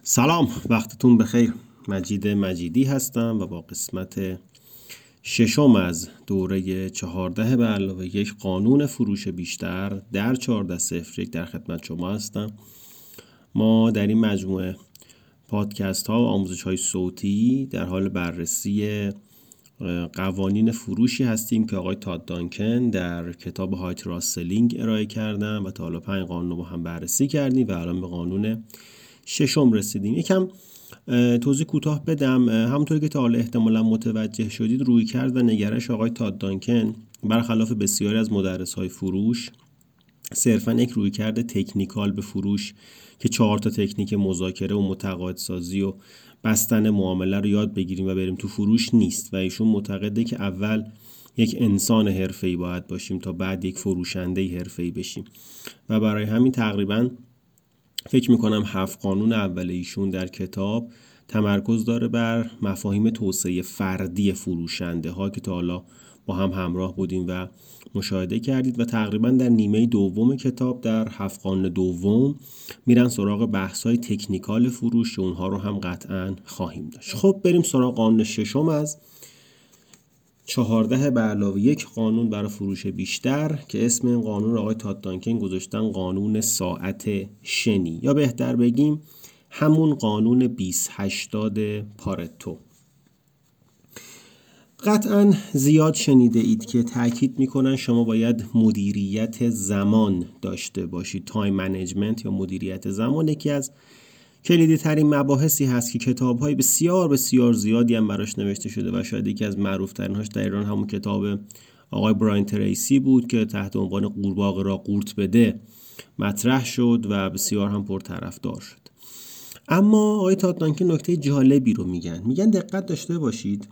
سلام، وقتتون بخیر. مجید مجیدی هستم و با قسمت ششم از دوره 14+1 قانون فروش بیشتر در 1401 در خدمت شما هستم. ما در این مجموعه پادکست ها و آموزش های صوتی در حال بررسی قوانین فروشی هستیم که آقای تاد دانکن در کتاب های تراست-سلینگ ارائه کردن و تا حالا 5 قانون رو با هم بررسی کردیم و الان به قانون ششم رسیدیم. یکم توضیح کوتاه بدم. همونطور که تا حالا احتمالا متوجه شدید، رویکرد و نگرش آقای تاد دانکن برخلاف بسیاری از مدرس‌های فروش صرفاً یک رویکرد تکنیکال به فروش که 4 تکنیک مذاکره و متقاعدسازی و بستن معامله رو یاد بگیریم و بریم تو فروش نیست و ایشون معتقده که اول یک انسان حرفه‌ای باید باشیم تا بعد یک فروشنده حرفه‌ای بشیم و برای همین تقریباً فکر میکنم 7 قانون اول ایشون در کتاب تمرکز داره بر مفاهیم توسعه فردی فروشنده ها که تا حالا با هم همراه بودیم و مشاهده کردید و تقریبا در نیمه دوم کتاب در 7 قانون دوم میرن سراغ بحث های تکنیکال فروش که اونها رو هم قطعا خواهیم داشت. خب بریم سراغ قانون ششم از 14+1 قانون برای فروش بیشتر که اسم این قانون رو آقای تاد دانکن گذاشتن قانون ساعت شنی، یا بهتر بگیم همون قانون 20-80 پارتو. قطعا زیاد شنیده اید که تاکید میکنن شما باید مدیریت زمان داشته باشید. تایم منیجمنت یا مدیریت زمان یکی از کلیدی ترین مباحثی هست که کتاب های بسیار بسیار زیادی هم براش نوشته شده و شاید یکی از معروف ترین هاش در ایران همون کتاب آقای براین تریسی بود که تحت عنوان قورباغه را قورت بده مطرح شد و بسیار هم پرطرفدار شد. اما آقای تاد دانکن نکته جالبی رو میگن دقت داشته باشید.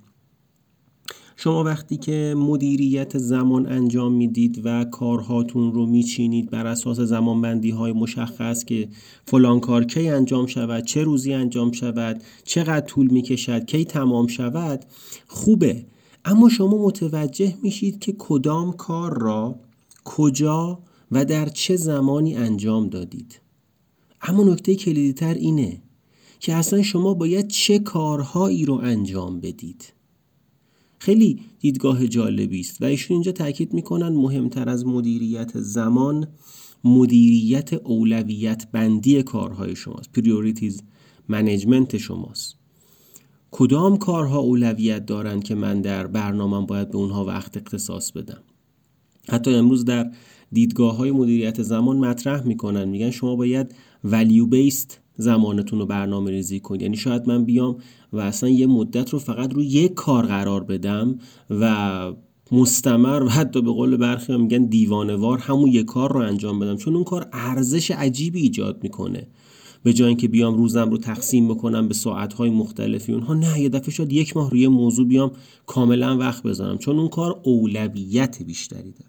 شما وقتی که مدیریت زمان انجام میدید و کارهاتون رو میچینید بر اساس زمانبندی های مشخص که فلان کار کی انجام شود، چه روزی انجام شود، چقدر طول میکشد، کی تمام شود، خوبه. اما شما متوجه میشید که کدام کار را کجا و در چه زمانی انجام دادید. اما نکته کلیدی تر اینه که اصلا شما باید چه کارهایی رو انجام بدید. خیلی دیدگاه جالبی است و ایشون اینجا تاکید میکنن مهمتر از مدیریت زمان مدیریت اولویت بندی کارهای شماست. پریوریتیز منیجمنت شماست. کدام کارها اولویت دارن که من در برنامه‌ام باید به اونها وقت اختصاص بدم. حتی امروز در دیدگاه‌های مدیریت زمان مطرح میکنن، میگن شما باید value based زمانتون رو برنامه ریزی کنید. یعنی شاید من بیام و اصلا یه مدت رو فقط روی یک کار قرار بدم و مستمر و حتی به قول برخی هم میگن دیوانه‌وار همون یک کار رو انجام بدم، چون اون کار ارزش عجیبی ایجاد میکنه. به جای اینکه بیام روزم رو تقسیم بکنم به ساعت‌های مختلفی اونها، نه، یه دفعه شاید 1 ماه روی موضوع بیام کاملا وقت بذارم چون اون کار اولویت بیشتری داره.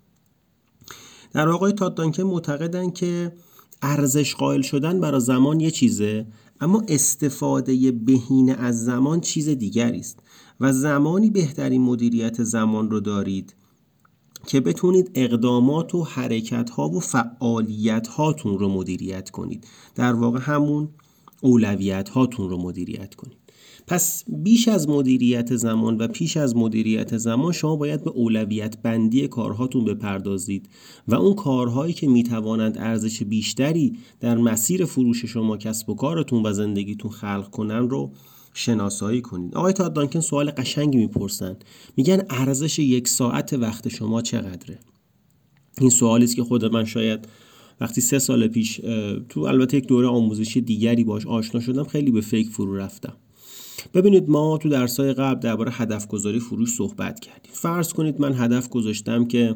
در آقای تاد دانکن معتقدن که ارزش قائل شدن برای زمان یه چیزه، اما استفاده بهینه از زمان چیز دیگری است و زمانی بهترین مدیریت زمان رو دارید که بتونید اقدامات و حرکت‌ها و فعالیت‌هاتون رو مدیریت کنید. در واقع همون اولویت‌هاتون رو مدیریت کنید. پس بیش از مدیریت زمان و پیش از مدیریت زمان شما باید به اولویت بندی کارهاتون بپردازید و اون کارهایی که میتوانند ارزش بیشتری در مسیر فروش شما کسب و کارتون و زندگیتون خلق کنن رو شناسایی کنید. آقای تاد دانکن سوال قشنگی میپرسن، میگن ارزش 1 ساعت وقت شما چقدره؟ این سوالی است که خود من شاید وقتی 3 سال پیش تو البته یک دوره آموزشی دیگری باش آشنا شدم خیلی به فکر فرو رفتم. ببینید ما تو درس‌های قبل درباره هدف گذاری فروش صحبت کردیم. فرض کنید من هدف گذاشتم که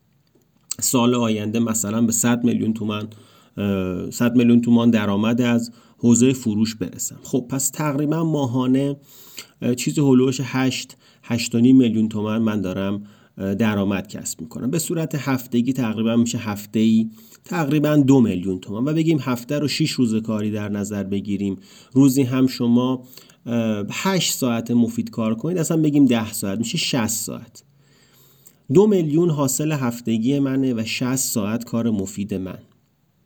سال آینده مثلا به 100 میلیون تومان درآمد از حوزه فروش برسم. خب پس تقریبا ماهانه چیزی هولوش 8.5 میلیون تومان من دارم درآمد کسب میکنم. به صورت هفتگی تقریبا میشه هفته‌ای تقریبا 2 میلیون تومان و بگیم هفته رو 6 روز کاری در نظر بگیریم. روزی هم شما 8 ساعت مفید کار کنید، اصلا بگیم 10 ساعت میشه 60 ساعت. 2 میلیون حاصل هفتگی منه و 60 ساعت کار مفید من.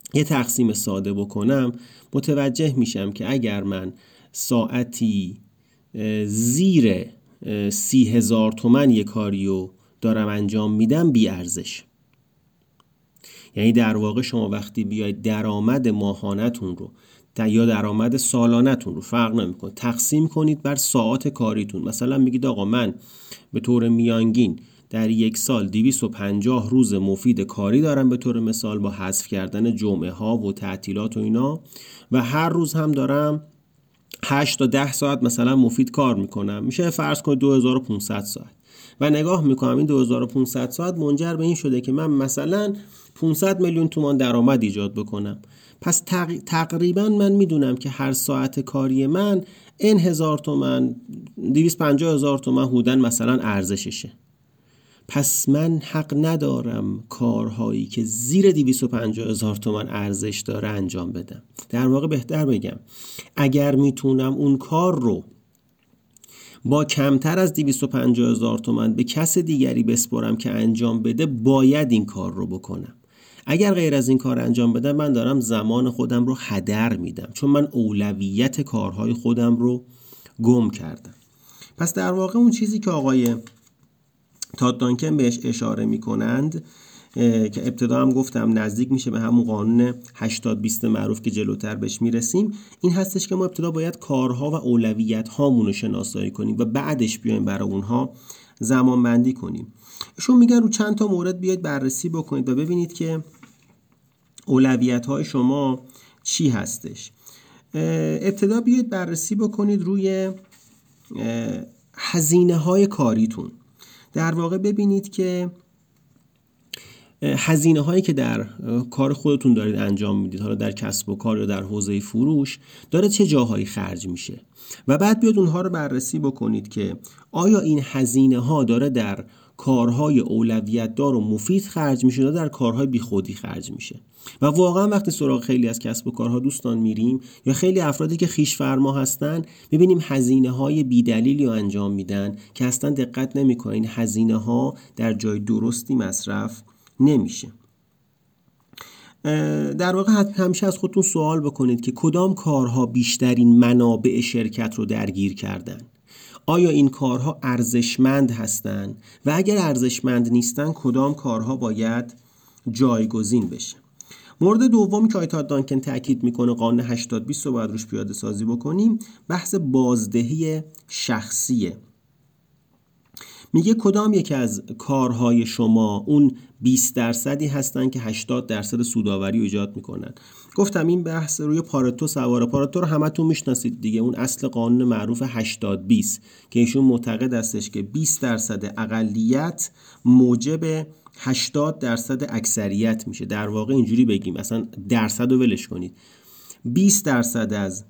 یه تقسیم ساده بکنم متوجه میشم که اگر من ساعتی زیر 30,000 تومان یه کاریو دارم انجام میدم بی ارزش. یعنی در واقع شما وقتی بیاید درآمد ماهانتون رو یا درآمد سالانتون رو فرق نمیکنه تقسیم کنید بر ساعات کاریتون، مثلا میگید آقا من به طور میانگین در یک سال 250 روز مفید کاری دارم به طور مثال با حذف کردن جمعه ها و تعطیلات و اینا، و هر روز هم دارم 8 تا 10 ساعت مثلا مفید کار میکنم، میشه فرض کنید 2500 ساعت، و نگاه میکنم این 2500 ساعت منجر به این شده که من مثلا 500 میلیون تومان درآمد ایجاد بکنم. پس تقریبا من میدونم که هر ساعت کاری من این 1000 تومان 250,000 تومان حدوداً مثلا ارزششه. پس من حق ندارم کارهایی که زیر 250,000 تومان ارزش داره انجام بدم. در واقع بهتر بگم اگر میتونم اون کار رو با کمتر از 250,000 تومان به کس دیگری بسپرم که انجام بده، باید این کار رو بکنم. اگر غیر از این کار انجام بدم من دارم زمان خودم رو هدر میدم، چون من اولویت کارهای خودم رو گم کردم. پس در واقع اون چیزی که آقای تاد دانکن بهش اشاره میکنند که ابتدا هم گفتم نزدیک میشه به همون قانون 80-20 معروف که جلوتر بهش میرسیم، این هستش که ما ابتدا باید کارها و اولویت هامون رو شناسایی کنیم و بعدش بیایم برای اونها زمان بندی کنیم. ایشون میگن رو چند تا مورد بیاید بررسی بکنید و ببینید که اولویت های شما چی هستش. ابتدا بیاید بررسی بکنید روی هزینه های کاریتون. در واقع ببینید که هزینه هایی که در کار خودتون دارید انجام میدید، حالا در کسب و کار یا در حوزه فروش، داره چه جاهایی خرج میشه، و بعد بیاد اونها رو بررسی بکنید که آیا این هزینه ها داره در کارهای اولویت دار و مفید خرج میشه یا در کارهای بیخودی خرج میشه. و واقعا وقتی سراغ خیلی از کسب و کارها دوستان میریم یا خیلی افرادی که خویش فرما هستن، میبینیم هزینه های بی‌دلیلی رو انجام میدن که اصلا دقت نمیکنن این هزینه ها در جای درستی مصرف نمیشه. در واقع همیشه از خودتون سوال بکنید که کدام کارها بیشترین منابع شرکت رو درگیر کردن. آیا این کارها ارزشمند هستند؟ و اگر ارزشمند نیستن کدام کارها باید جایگزین بشه؟ مورد دومی که آیت دانکن تاکید میکنه، قانون 80-20 رو باید روش پیاده سازی بکنیم، بحث بازدهی شخصیه. میگه کدام یک از کارهای شما اون 20% هستن که 80% سودآوری ایجاد میکنن. گفتم این بحث روی پارتو سواره. پارتو رو همتون میشناسید دیگه، اون اصل قانون معروف 80-20 که ایشون معتقد هستش که 20% اقلیت موجب 80% اکثریت میشه. در واقع اینجوری بگیم، اصلا درصد رو ولش کنید، 20% از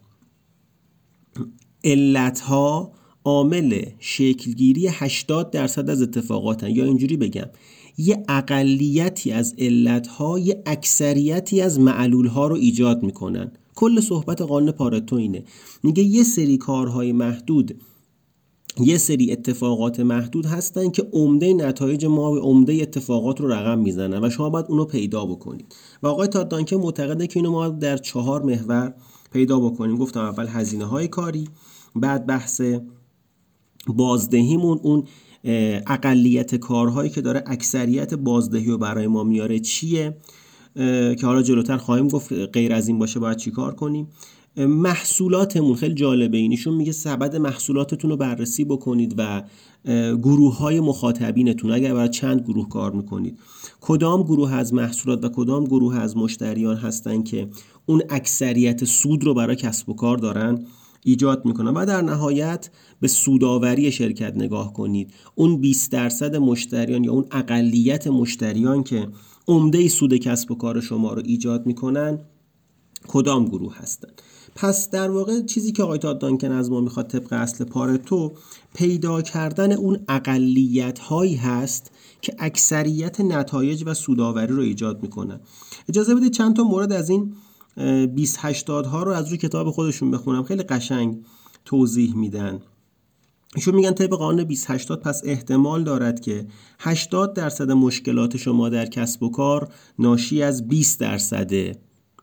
علتها عامل شکلگیری 80% از اتفاقاتن. یا اینجوری بگم، یه اقلیتی از علتها یه اکثریتی از معلولها رو ایجاد میکنن. کل صحبت قانون پارتو اینه، میگه یه سری کارهای محدود، یه سری اتفاقات محدود هستن که عمده نتایج ما و عمده اتفاقات رو رقم میزنن و شما باید اونو پیدا بکنید. و آقای تاد دانکن معتقده که اینو ما در 4 محور پیدا بکنیم. گفتم اول هزینه های کاری، بعد بحث بازدهیمون، اون اقلیت کارهایی که داره اکثریت بازدهی رو برای ما میاره چیه، که حالا جلوتر خواهیم گفت غیر از این باشه باید چی کار کنیم. محصولاتمون خیلی جالبه، اینشون میگه سبد محصولاتتون رو بررسی بکنید و گروه های مخاطبینتون، اگر برای چند گروه کار میکنید، کدام گروه از محصولات و کدام گروه از مشتریان هستن که اون اکثریت سود رو برای کسب و کار دارن ایجاد میکنن. و در نهایت به سودآوری شرکت نگاه کنید، اون 20% مشتریان یا اون اقلیت مشتریان که عمده سود کسب و کار شما رو ایجاد میکنن کدام گروه هستن. پس در واقع چیزی که آقای تاد دانکن از ما میخواد طبق اصل پارتو پیدا کردن اون اقلیت هایی هست که اکثریت نتایج و سودآوری رو ایجاد میکنن. اجازه بدید چند تا مورد از این 20-80 ها رو از روی کتاب خودشون بخونم، خیلی قشنگ توضیح میدن. ایشون میگن طبق قانون 20-80 پس احتمال دارد که 80% مشکلات شما در کسب و کار ناشی از 20%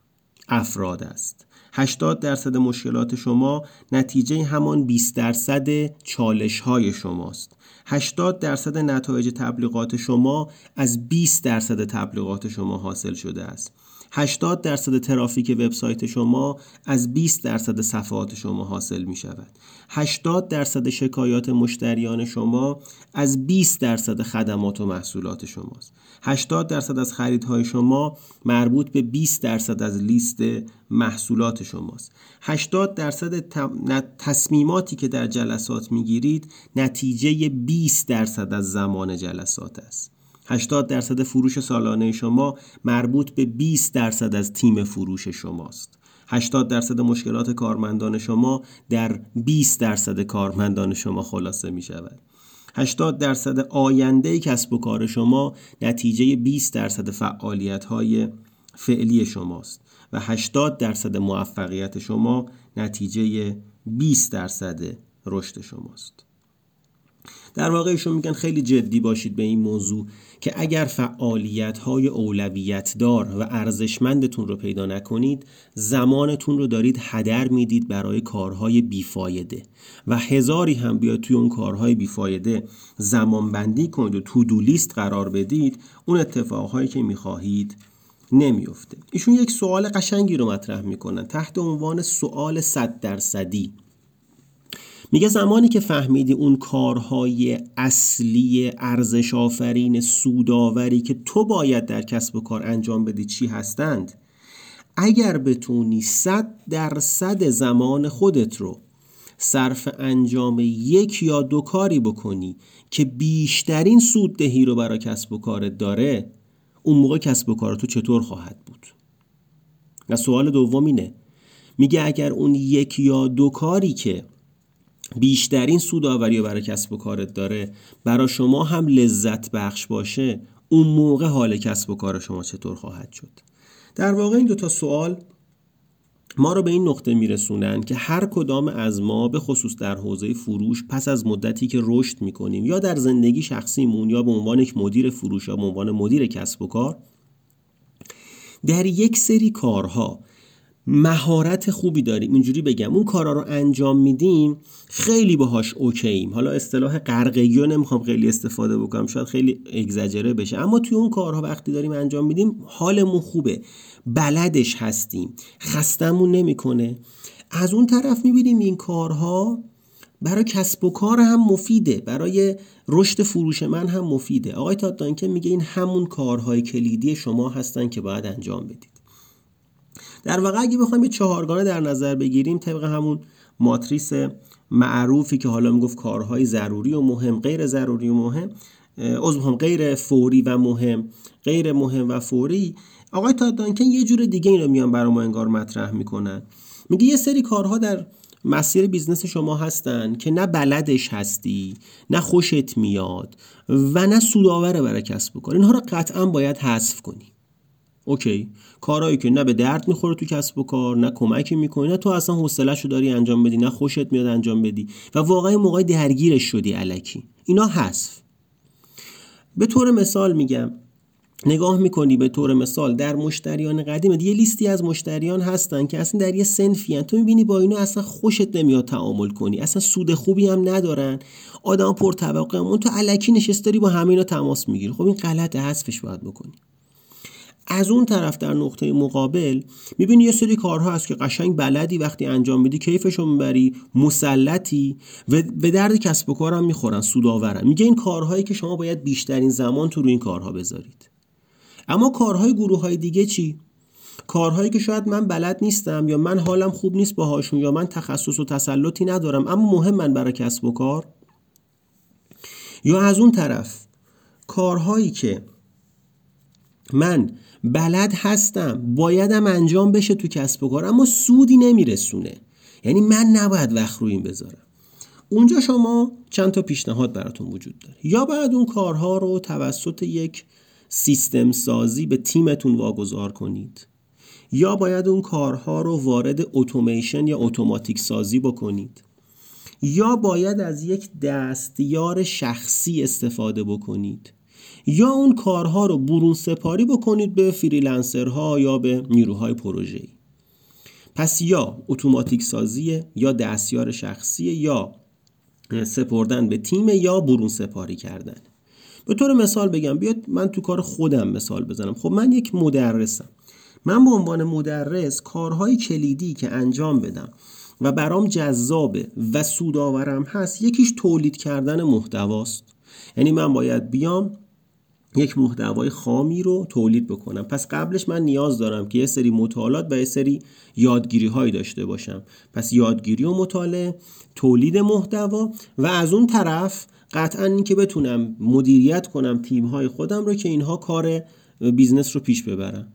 افراد است. 80% مشکلات شما نتیجه همان 20% چالش های شماست. 80% نتایج تبلیغات شما از 20% تبلیغات شما حاصل شده است. 80% ترافیک وبسایت شما از 20% صفحات شما حاصل می شود. 80% شکایات مشتریان شما از 20% خدمات و محصولات شماست. 80% از خریدهای شما مربوط به 20% از لیست محصولات شماست. 80% تصمیماتی که در جلسات میگیرید نتیجه 20% از زمان جلسات است. 80% فروش سالانه شما مربوط به 20% از تیم فروش شماست. 80% مشکلات کارمندان شما در 20% کارمندان شما خلاصه می شود. 80% آینده کسب و کار شما نتیجه 20% فعالیت‌های فعلی شماست و 80% موفقیت شما نتیجه 20% رشد شماست. در واقع ایشون میگن خیلی جدی باشید به این موضوع که اگر فعالیت‌های اولویت دار و ارزشمندتون رو پیدا نکنید، زمانتون رو دارید هدر میدید برای کارهای بیفایده و هزاری هم بیاد توی اون کارهای بیفایده زمان بندی کنید و تو دو لیست قرار بدید، اون اتفاقهایی که میخواهید نمیفته. ایشون یک سوال قشنگی رو مطرح میکنن تحت عنوان سوال 100%. میگه زمانی که فهمیدی اون کارهای اصلی ارزش آفرین سودآوری که تو باید در کسب و کار انجام بدی چی هستند، اگر بتونی 100% زمان خودت رو صرف انجام یک یا دو کاری بکنی که بیشترین سوددهی رو برای کسب و کارت داره، اون موقع کسب و کار تو چطور خواهد بود؟ و سوال دوم اینه، میگه اگر اون یک یا دو کاری که بیشترین سودآوری رو برای کسب و کارت داره برای شما هم لذت بخش باشه، اون موقع حال کسب و کار شما چطور خواهد شد؟ در واقع این دوتا سوال ما رو به این نقطه میرسونن که هر کدام از ما به خصوص در حوزه فروش پس از مدتی که رشد میکنیم یا در زندگی شخصیمون یا به عنوان یک مدیر فروش یا به عنوان مدیر کسب و کار، در یک سری کارها مهارت خوبی داریم. اینجوری بگم اون کارا رو انجام میدیم خیلی باهاش اوکییم. حالا اصطلاح غرقگی رو نمیخوام خیلی استفاده بکنم، شاید خیلی اگزاجره بشه، اما توی اون کارها وقتی داریم انجام میدیم حالمون خوبه، بلدش هستیم، خستمون نمیکنه. از اون طرف میبینیم این کارها برای کسب و کار هم مفیده، برای رشد فروش من هم مفیده. آقای تاد دانکن میگه این همون کارهای کلیدی شما هستن که باید انجام بدید. در واقع اگه بخوایم یه چهارگانه در نظر بگیریم طبق همون ماتریس معروفی که حالا میگفت کارهای ضروری و مهم، غیر ضروری و مهم، غیر فوری و مهم، غیر مهم و فوری، آقای تاد دانکن یه جور دیگه این رو میان برای ما انگار مطرح میکنن. میگه یه سری کارها در مسیر بیزنس شما هستن که نه بلدش هستی، نه خوشت میاد و نه سودآوره برای کسب و کار. اینها رو قطعا باید حذف کنی. اوکی، کارهایی که نه به درد میخوره تو کسب و کار، نه کمکی میکنه، نه تو اصلا حوصله‌شو داری انجام بدی، نه خوشت میاد انجام بدی و واقعا موقعی درگیرش شدی الکی، اینا حذف. به طور مثال میگم، نگاه میکنی به طور مثال در مشتریان قدیم، یه لیستی از مشتریان هستن که اصلا در یه صنفی ان، تو میبینی با اینا اصلا خوشت نمیاد تعامل کنی، اصلا سود خوبی هم ندارن، آدم پرطبقه، اون تو الکی نشستی با همه اینا تماس میگیری. خب این غلطه، حذفش باید بکنی. از اون طرف در نقطه مقابل میبینی یه سری کارها هست که قشنگ بلدی، وقتی انجام میدی کیفشو میبری، مسلطی و به درد کسب و کارم میخورن، سودآورن. میگه این کارهایی که شما باید بیشترین زمان تو روی این کارها بذارید. اما کارهای گروههای دیگه چی؟ کارهایی که شاید من بلد نیستم یا من حالم خوب نیست باهاشون یا من تخصص و تسلطی ندارم اما مهمن برای کسب و کار. یا از اون طرف کارهایی که من بلد هستم، بایدم انجام بشه تو کسب و کار اما سودی نمیرسونه، یعنی من نباید وقت رو این بذارم. اونجا شما چند تا پیشنهاد براتون وجود داره. یا باید اون کارها رو توسط یک سیستم سازی به تیمتون واگذار کنید، یا باید اون کارها رو وارد اتوماسیون یا اتوماتیک سازی بکنید، یا باید از یک دستیار شخصی استفاده بکنید، یا اون کارها رو برون سپاری بکنید به فریلنسرها یا به نیروهای پروژه‌ای. پس یا اتوماتیک سازی، یا دستیار شخصی، یا سپردن به تیم، یا برون سپاری کردن. به طور مثال بگم، بیاد من تو کار خودم مثال بزنم. خب من یک مدرسم. من به عنوان مدرس کارهای کلیدی که انجام بدم و برام جذابه و سودآورم هست، یکیش تولید کردن محتواست. یعنی من باید بیام یک محتوای خامی رو تولید بکنم. پس قبلش من نیاز دارم که یه سری مطالعات و یه سری یادگیری هایی داشته باشم. پس یادگیری و مطالعه، تولید محتوا، و از اون طرف قطعاً این که بتونم مدیریت کنم تیم های خودم رو که اینها کار بیزنس رو پیش ببرن.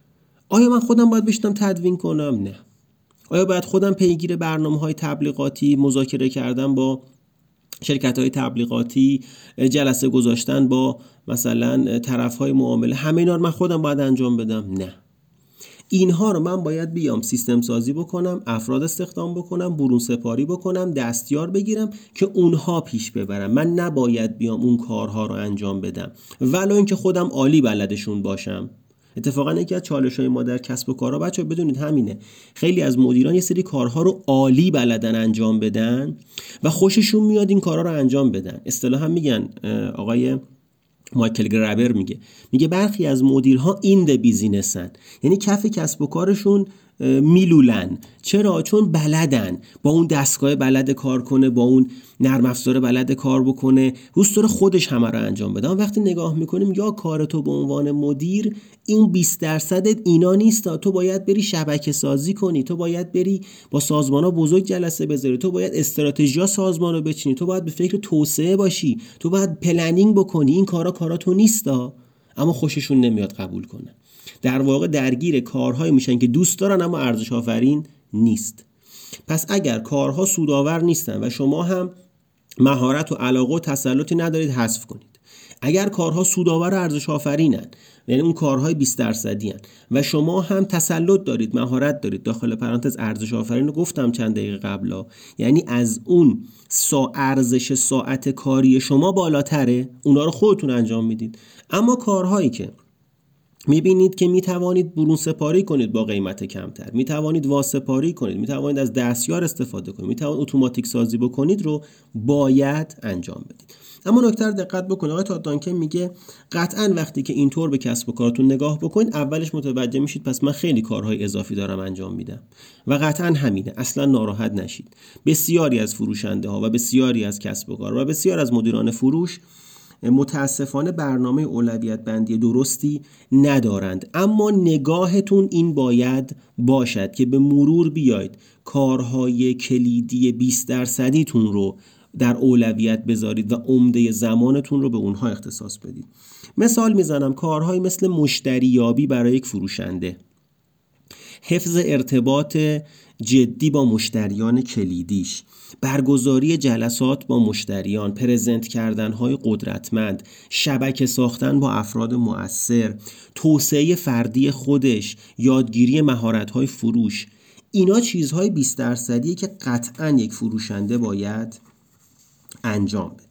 آیا من خودم باید بشینم تدوین کنم؟ نه. آیا باید خودم پیگیر برنامه‌های تبلیغاتی، مذاکره کردن با شرکت‌های تبلیغاتی، جلسه گذاشتن با مثلا طرف‌های معامله، همه اینا رو من خودم باید انجام بدم؟ نه. اینها رو من باید بیام سیستم سازی بکنم، افراد استخدام بکنم، برون سپاری بکنم، دستیار بگیرم که اونها پیش ببرم. من نباید بیام اون کارها رو انجام بدم ولو اینکه خودم عالی بلدشون باشم. اتفاقا یکی از چالش‌های ما در کسب و کارها بچه‌ها بدونید همینه. خیلی از مدیران یه سری کارها رو عالی بلدن انجام بدن و خوششون میاد این کارها رو انجام بدن. اصطلاحاً میگن، آقای مایکل گرابر میگه برخی از مدیرها این د بیزینسن، یعنی کف کسب و کارشون میلولن. چرا؟ چون بلدن، با اون دستگاه بلد کار کنه، با اون نرم افزار بلد کار بکنه، دوست داره خودش همه رو انجام بده. وقتی نگاه میکنیم یا کار تو به عنوان مدیر این 20% اینا نیست، تو باید بری شبکه سازی کنی، تو باید بری با سازمان‌ها بزرگ جلسه بذاری، تو باید استراتژی سازمان رو بچینی، تو باید به فکر توسعه باشی، تو باید پلنینگ بکنی. این کارا تو نیستا، اما خوششون نمیاد قبول کنه. در واقع درگیر کارهایی میشن که دوست دارن اما ارزش آفرین نیست. پس اگر کارها سودآور نیستن و شما هم مهارت و علاقه و تسلطی ندارید، حذف کنید. اگر کارها سودآور و ارزش آفرینن، یعنی اون کارهای 20% هن و شما هم تسلط دارید، مهارت دارید، داخل پرانتز ارزش آفرین رو گفتم چند دقیقه قبلا، یعنی از اون ارزش ساعت کاری شما بالاتره، اونا رو خودتون انجام میدید. اما کارهایی که میبینید که میتوانید برون سپاری کنید با قیمت کمتر، میتوانید واسپاری کنید، میتوانید از دستیار استفاده کنید، میتوانید اتوماتیک سازی بکنید، رو باید انجام بدید. اما نکته رو دقت بکنید، آقای تاد دانکن میگه قطعاً وقتی که اینطور به کسب و کارتون نگاه بکنید، اولش متوجه میشید پس من خیلی کارهای اضافی دارم انجام میدم، و قطعاً همینه. اصلا ناراحت نشید. بسیاری از فروشنده ها و بسیاری از کسب و کار و بسیار از مدیران فروش متاسفانه برنامه اولویت بندی درستی ندارند. اما نگاهتون این باید باشد که به مرور بیاید کارهای کلیدی 20% تون رو در اولویت بذارید و عمده زمانتون رو به اونها اختصاص بدید. مثال میزنم، کارهایی مثل مشتریابی برای یک فروشنده، حفظ ارتباط جدی با مشتریان کلیدیش، برگزاری جلسات با مشتریان، پرزنت کردن‌های قدرتمند، شبکه ساختن با افراد مؤثر، توسعه فردی خودش، یادگیری مهارت‌های فروش، اینا چیزهای 20%ی که قطعاً یک فروشنده باید انجام بده.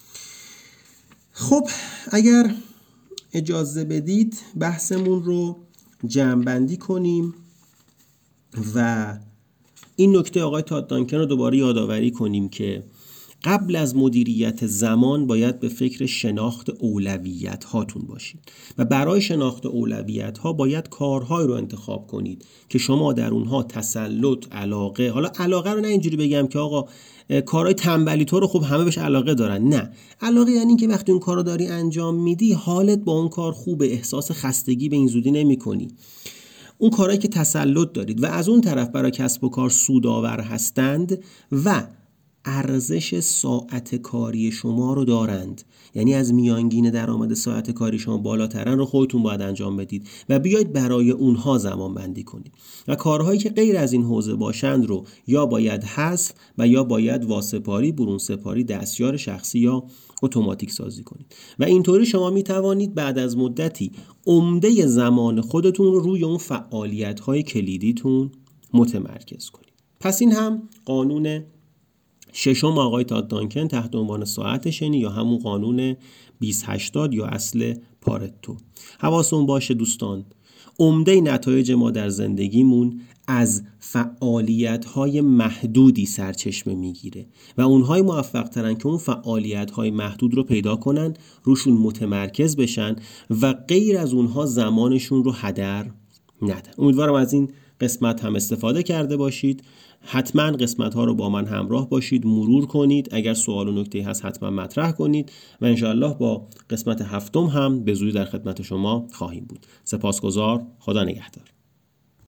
خب اگر اجازه بدید بحثمون رو جمع‌بندی کنیم و این نکته آقای تاد دانکن رو دوباره یادآوری کنیم که قبل از مدیریت زمان باید به فکر شناخت اولویت هاتون باشید و برای شناخت اولویت ها باید کارهای رو انتخاب کنید که شما در اونها تسلط، علاقه، حالا علاقه رو نه اینجوری بگم که آقا کارهای تنبلی تو رو خب همه بهش علاقه دارن، نه، علاقه یعنی این که وقتی اون کار رو داری انجام میدی حالت با اون کار خوبه، احساس خستگی به این زودی نمی کنی، اون کارهایی که تسلط دارید و از اون طرف برای کسب و کار سودآور هستند و ارزش ساعت کاری شما رو دارند، یعنی از میانگین درآمد ساعت کاری شما بالاترن، رو خودتون باید انجام بدید و بیاید برای اونها زمان بندی کنید و کارهایی که غیر از این حوزه باشند رو یا باید حذف و یا باید واسپاری، برون سپاری، دستیار شخصی یا اتوماتیک سازی کنید و اینطوری شما می توانید بعد از مدتی عمده زمان خودتون رو روی اون فعالیت‌های کلیدیتون متمرکز کنید. پس این هم قانون ششم آقای تاد دانکن تحت عنوان ساعت شنی یا همون قانون 2080 یا اصل پارتو. حواستون باشه دوستان، عمده نتایج ما در زندگیمون از فعالیت‌های محدودی سرچشمه میگیره و اونهای موفق ترن که اون فعالیت‌های محدود رو پیدا کنن، روشون متمرکز بشن و غیر از اونها زمانشون رو هدر ندن. امیدوارم از این قسمت هم استفاده کرده باشید. حتما قسمت ها رو با من همراه باشید، مرور کنید، اگر سوال و نکته هست حتما مطرح کنید و انشاءالله با قسمت 7 هم به زودی در خدمت شما خواهیم بود. سپاسگزار. خدا نگهدار.